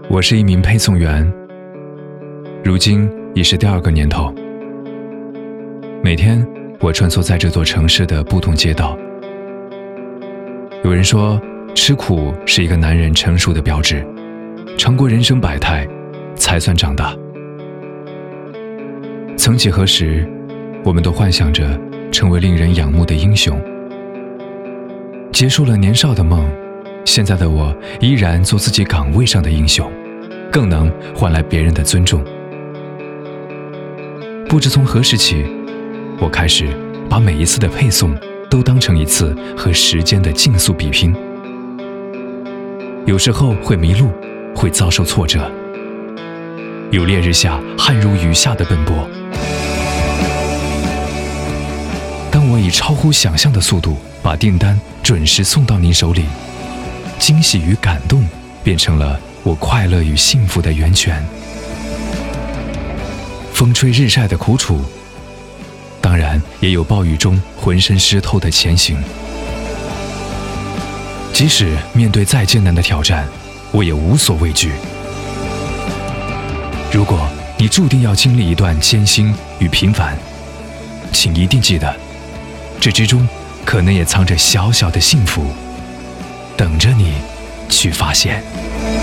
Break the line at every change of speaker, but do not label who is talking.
我是一名配送员，如今已是第2个年头。每天我穿梭在这座城市的不同街道。有人说，吃苦是一个男人成熟的标志，尝过人生百态，才算长大。曾几何时，我们都幻想着成为令人仰慕的英雄。结束了年少的梦，现在的我依然做自己岗位上的英雄，更能换来别人的尊重。不知从何时起，我开始把每一次的配送都当成一次和时间的竞速比拼。有时候会迷路，会遭受挫折，有烈日下汗如雨下的奔波。当我以超乎想象的速度把订单准时送到您手里，惊喜与感动变成了我快乐与幸福的源泉。风吹日晒的苦楚，当然也有暴雨中浑身湿透的前行。即使面对再艰难的挑战，我也无所畏惧。如果你注定要经历一段艰辛与平凡，请一定记得，这之中可能也藏着小小的幸福，等着你去发现。